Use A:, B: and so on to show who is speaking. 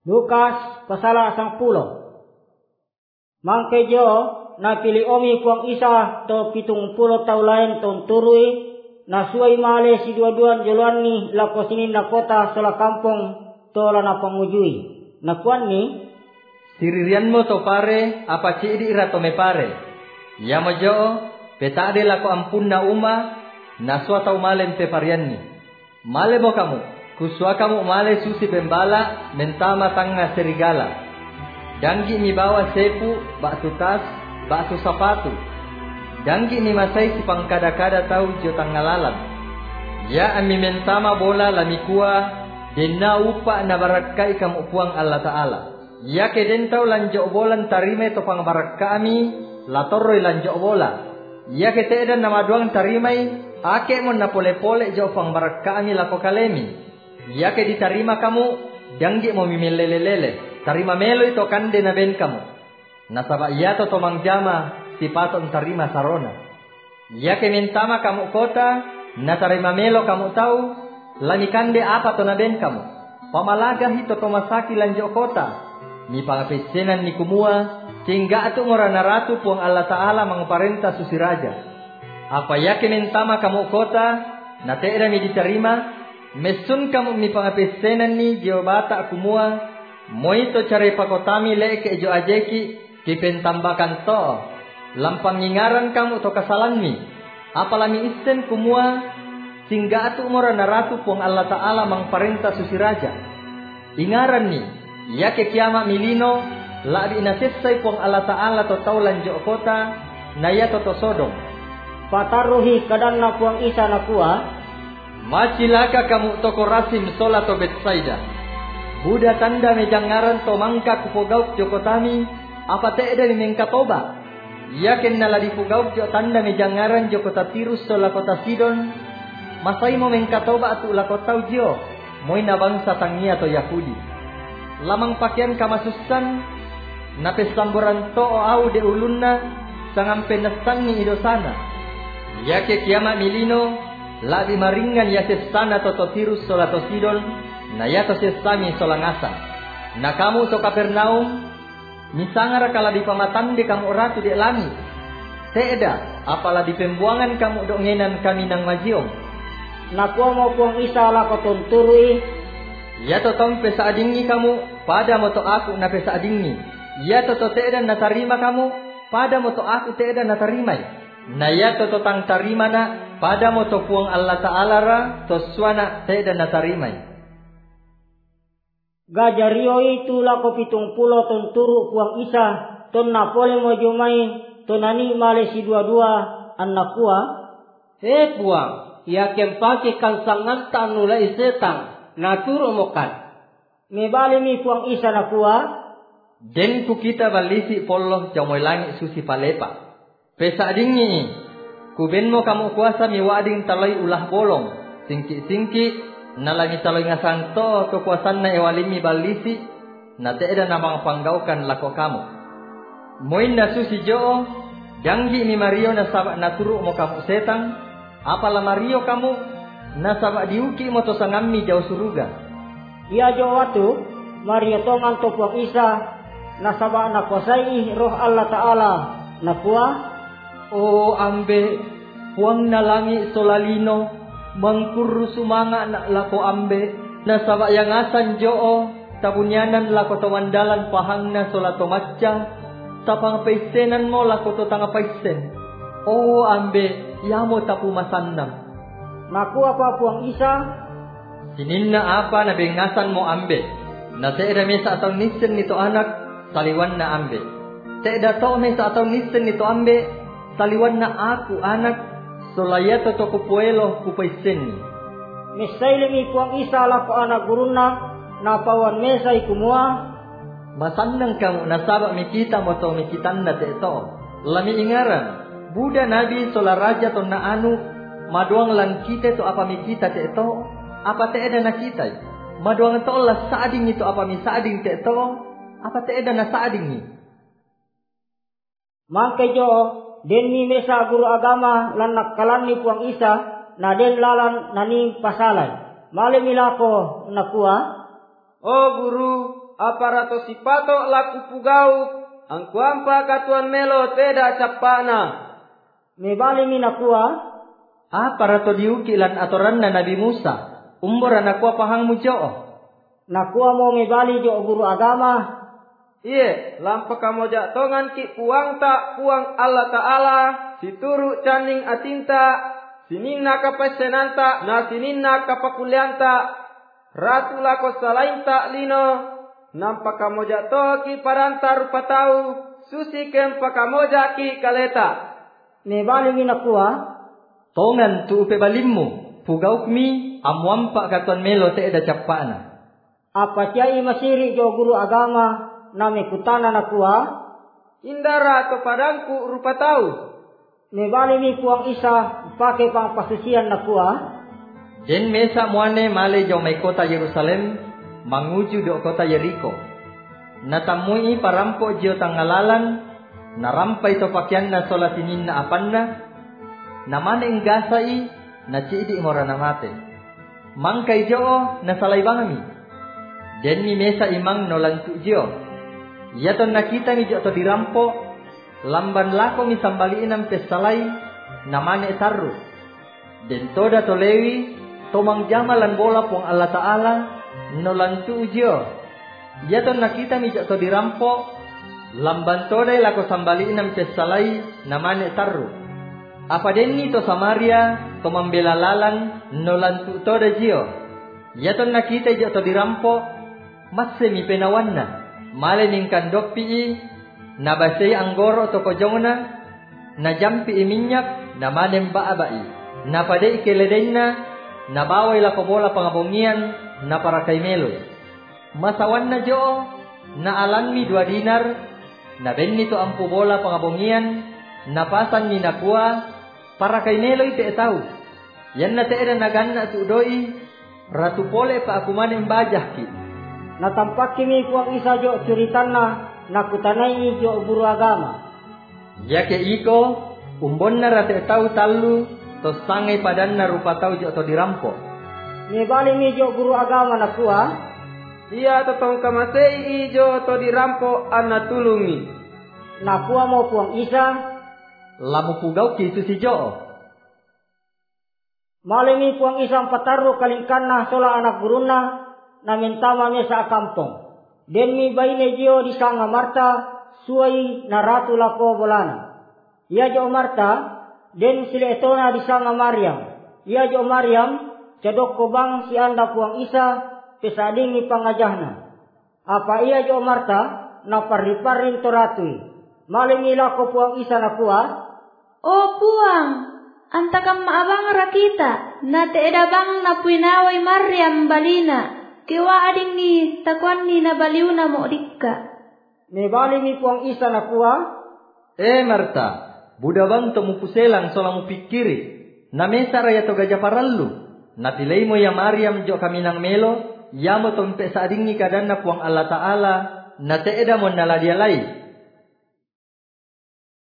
A: Lukas pasal 10. Mangke jo na pili omi puang Isa to 70 tau lain ton turui na suai male si dua-duan joluan ni lako sini na kota sola kampung to lana pangujui. Na kuan ni
B: siririan mo to pare apa cidi ira to me pare. Ya mo jo peta de lako ampun na uma na sua tau malen pe parian ni. Male mo kamu kusua kamu male susi pembala mentama tanga serigala. Danggi mi bawa sepu, bakso tas, bakso sapatu. Danggi mi masai si pangkada-kada tau jo tangalalan. Ya ami mentama bola lamikua denna upa na barakai kamu puang Allah Ta'ala. Ya ke dentau lanjok bolan tarime to pang barak kami latoroi lanjok bola. Ya ke teedan nama duang tarimai ake mon na pole-pole jo pang barak kami lako kalemi. Ya ke diterima kamu janji mau mimilelelele tarima melo itu kande na ben kamu nasaba iya to tomang jama si paton tarima sarona. Ya ke mentama kamu kota na tarima melo kamu tahu lani kande apa to na ben kamu pamalaga hito to masaki lanjo kota ni pangapesenan ni kumua sehingga atu ngorana ratu puang Allah Ta'ala mangparenta susi raja. Apa ya ke mentama kamu kota na teeda mi diterima mesun kamu mi pangapesenan ni jio bata kumua moito care pakotami leke jo ajeki kipentambakan to lampang ingaran kamu to kasalan mi apalami isten kumua singga atu umorana ratu pong Allah Ta'ala mang parenta susi raja ingaran ni ya ke kiamat milino labi nasesai pong Allah Ta'ala to taulan jo kota na ya to Sodom
A: pataruhi kadan na puang Isa na kuah
B: macilaka kamu toko rasim sola to Betsaida. Buda tanda mejangaran to mangka kupogauk jokotami apa teeda ni mengkatoba. Yakin nala dipogauk jo tanda mejangaran jokota Tirus sola kota Sidon. Masai mo mengkatoba atu la kota ujio. Moy na bangsa tangia to Yahudi. Lamang pakaian kamasusan na pesamboran to o au de ulunna sangam penasan ni idosana. Yake kiamat milino labi maringan ya sesana toto Tirus sola to Sidon na ya to sesami sola ngasa na kamu to Kapernaum misangar kala di pamatande kamu ratu de lami teeda apala di pembuangan kamu do ngenan kami nang majiong
A: na kuamo puang Isa la ko turui
B: ya to tompe saadingi kamu pada moto aku na pesa adingi ya to teeda na tarima kamu pada moto aku teeda na tarimai na ya to tang tarima na pada moto puang Allah Ta'ala ra to suana teeda na tarimai.
A: Gajario itu lako 70 ton turu puang Isa ton na pole mo jumai ton nani male si dua-dua anak kuah.
C: Puang ya kempake kan sangan tanula isetang na turu mokan.
A: Me bali mi puang Isa na kuah.
B: Den ku kita balisi poloh jamoy langit susi palepa. Pesa dingi kuben mo kamu kuasa mi wading talay ulah bolong singki nalami talay ngasang to kekuasaan na ewalimi balisi na teeda na mga panggaukan lako kamu moin na susi joo janji mi Mario na sabak na turu mo kamu setang apala Mario kamu na sabak diuki mo to sangami jauh suruga
A: iya jo watu Mario tongan to puang Isa na sabak na kuasai roh Allah Ta'ala na kuah.
B: Oh ambe puang nalangi solalino mangkuru sumanga na lako ambe na sabak yang asan joo tabunyanan lako tawandalan pahang na solato macca tapang paisenan mo lako to tanga paisen. Oh ambe yamo tapu masannam
A: naku apa puang Isa
B: sininna apa na bengasan mo ambe na teeda mesa atau nisen nito anak saliwan na ambe teeda to mesa atau nisen nito ambe saliwan na aku anak solayato to kupuelo kupaisen.
A: Mesay mi puang Isa la ko anak guruna na pawan mesay kumua.
B: Masandang kamu nasabak mikita mo to mikitan na teto. Lami ingaran Buddha Nabi sola raja to na anu maduang lang kita to apa mikita teto apa teeda na kita. Maduang to la saading ito apa mi saading teto apa teeda na saading ni.
A: Mangke jo den mi mesa guru agama lan nakalan ni puang Isa na den lalan nani pasalay male milako nakua
C: oh guru
D: aparato sipato laku pugau ang kuampa katuan melo teda capana.
A: Mebali minakua
B: Aparato diukilan atoran na Nabi Musa. Umbora nakua pahang mujoo.
A: nakua mo mebali jo guru agama.
D: Iye, lampa kamoja tongan ki puang Allah Ta'ala, situru caning atinta, sininna kapesenanta, na sininna kapakulianta, ratu lako salainta lino, nampa kamoja to ki paranta rupatau, susi kempa kamoja ki kaleta.
A: Mebali minakua
B: Tongan tu upe balimmu. Pugaukmi amwampa katuan melo teeda capana.
A: apa tiai masiri jo guru agama na mekutana nakua
D: Indara to padangku rupatau.
A: mebali mi puang Isa pake pang pasusian nakua
B: Den mesa muane male jo mai kota Yerusalem manguju do kota Yeriko. Natamui parampo jio tangalalan narampai to pakyan na solatinin na apanna namane inggasai na cidi morana mate. Mangkai jo na salay bangami. Den mi mesa imang nolantu jio. Yaton nakita mi jo to dirampo lamban lako mi sambaliin ang pesalay namane tarru. Den toda to lewi tomang jamalan bola pong Allah Ta'ala nolantu jio. Yaton nakita mi jo to dirampo lamban toda lako sambaliin ang pesalay namane tarru. Apa denni to Samaria to mambela lalang nolantu toda jio. Yaton nakita jo to dirampo masse mi penawanna. Male ning kandok pi nabasay anggoro to kojongna na jampi minyak na manem baabai na padai keledenna na baway la bola pangabongian na para kay melo. Masawan na jo na alanmi 2 dinar na benni to ampu bola pangabongian na pasan ni nakua para kay melo ite tau. Yan na teeda naganna tu doi ratu pole pa aku manem bajah ki.
A: natampak kimi puang Isa jo curitanna nakutanai jo guru agama.
B: Yake iko umbon na rate tau talu to sangai padan na rupa tau jo to dirampo.
A: Mebali mi jo guru agama nakua
D: Dia totong kamasei ijo to dirampo anna tulungi.
A: nakua mo puang Isa
B: Lamu pugau ki itu si jo.
A: malimi puang Isa pataru kalingkanna sola anak guruna na mentama mesa kampung. Den mi baine jio di sanga Marta suai na ratu lako bolana. Ia jo Marta den sile etona di sanga Maryam. Ia jo Maryam cedok kobang si anda puang Isa pesadingi pangajahna. Apa ia jo Marta na parriparin to ratui. Malimi lako puang Isa nakua
E: O puang, antakam maabang rakita, na teeda bang na puinaway Maryam balina. Kiwa ading ni takwan ni na baliw na mo dikka.
A: Mebali mi puang Isa nakua
B: Marta, buda bang to mupuselang solang mupikiri. Na mesa raya to gaja parallu. Napilay mo ya Maryam jo kami nang melo, yamo to mpe sa ading ni kadan na puang Allah Ta'ala na teeda mo naladialay.